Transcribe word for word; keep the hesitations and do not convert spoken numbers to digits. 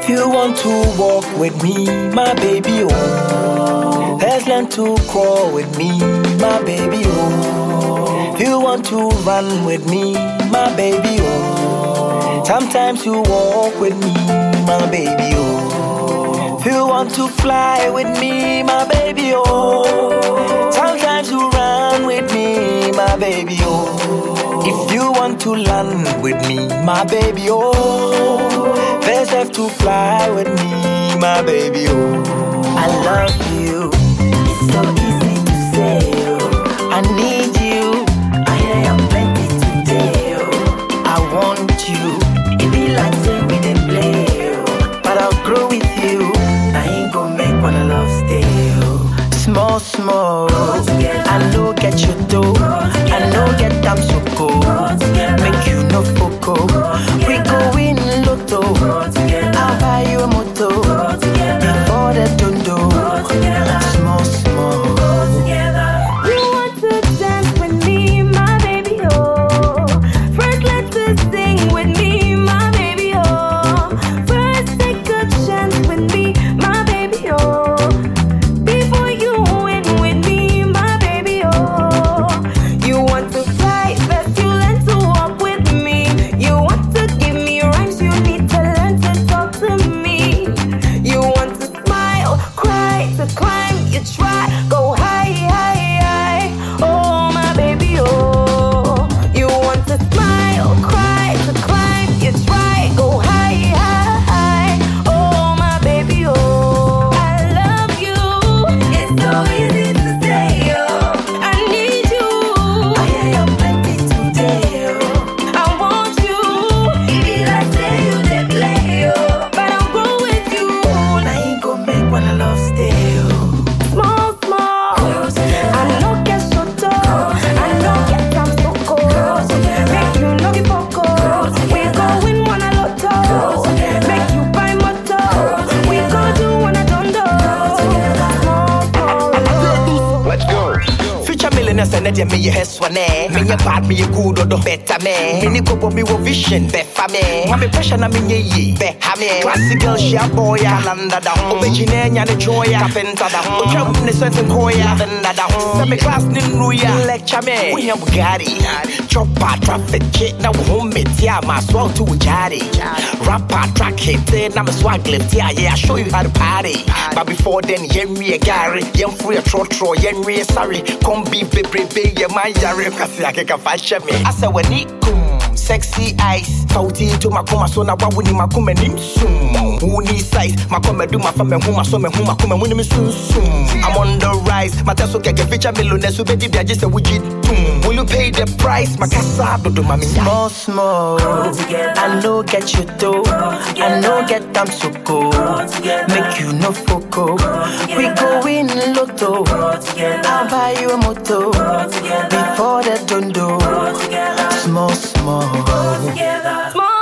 You want to walk with me, my baby, oh. Let's learn to crawl with me, my baby, oh. You want to run with me, my baby, oh. Sometimes you walk with me, my baby, oh. You want to fly with me, my baby, oh. Sometimes you run with me, my baby, oh. If you want to land with me, my baby, oh. Let's have to fly with me, my baby, oh. I love you. It's so easy to say, oh. I need you. I hear I'm plenty today, oh. I want you. It be like say we didn't play, oh. But I'll grow with you. I ain't gon' make one love stay, oh. Small, small. I know get you though. I know get them so cool. Make you no foco. We go in lotto. I'll buy you a moto. Before the dundo. Small, small. You want to dance with me, my baby, oh. First let's sing with me, my baby, oh. First take a chance with me, my baby, oh. Before you win with me, my baby, oh. You want to fly, first you learn to walk with me. You want to give me rhymes, you need to learn to talk to me. You want to smile, cry, to climb, you try, go high, high, high. Oh, my baby, oh. You want to smile, cry, to climb, you try, go high, high, high. Oh, my baby, oh. I love you. It's so easy to say, oh. I need you. I hear you're plenty today, oh. I want you. It be like say you did play, oh. But I'll grow with you. I ain't gon' make one love stay, oh. Small, small. Close together. I know get so tall. I know get time so cold. Make you know be foco. We go win one a lotto. Make you buy moto. We go do one a dondo. Small, small. Let's go. Future millionaires and let me your head swan eh. Me your bad, me your good or the better me. Me ni go me wo vision, be fa me. Wa me pressure na me ye, be ha me. Classic girl, she a boy, landa da. Obejine nya ne joya, kapenta da. Ocha ne sense koya, landa da. Say me class ni nuya, lecture me. We have Bugatti, chopper, traffic kit, na wo home it, yeah, my swag to a jari. Rapper, track hit, na me swag lift, yeah, yeah, I show you how to party. But before then, yen me a Gary, yen free a trotro, yen me a sorry. Come be baby, baby, yeah, my yari, cause I can fashion me. I said, when it come, sexy eyes, Fauti to my coma, so now I wouldn't my come and soon. Who needs size? My come do my family, whom I saw me, whom I come and win me soon soon. I'm on the rise, my tasso get a feature millionaire, so baby, I just a widget. Will you pay the price? My casa do my small, small. I know get you though. I know get them so cool. Make you no foco. We go in lotto. I'll buy you a moto. Before the dundo. Small, small. Small.